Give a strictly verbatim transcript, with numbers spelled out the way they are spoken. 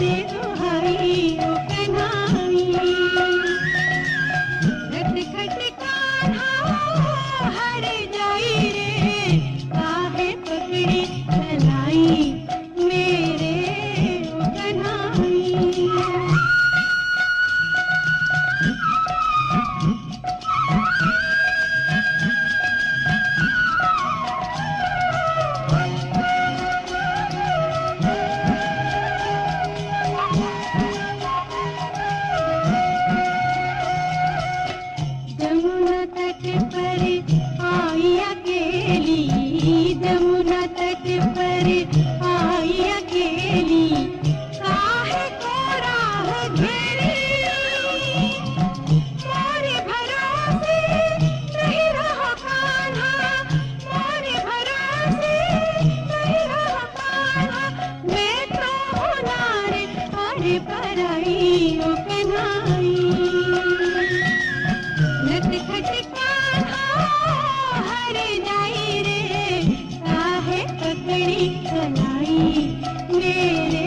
दे दुहाई ओ कन्हाई। नटखट कान्हा हर जाई रे, काहे पकड़ी कलाई मेरे ओ कन्हाई। जमुना तट पर आई अकेली, जमुना तट पर आई अकेली, काहे को राह घेरी। मोरे भरोसे नहीं रहो कान्हा, मोरे भरोसे नहीं रहो कान्हा, मैं तो हूँ नारे अरे पराई ओ कन्हाई। नटखट कान्हा हर जाई रे, काहे पकड़ी कलाई मेरे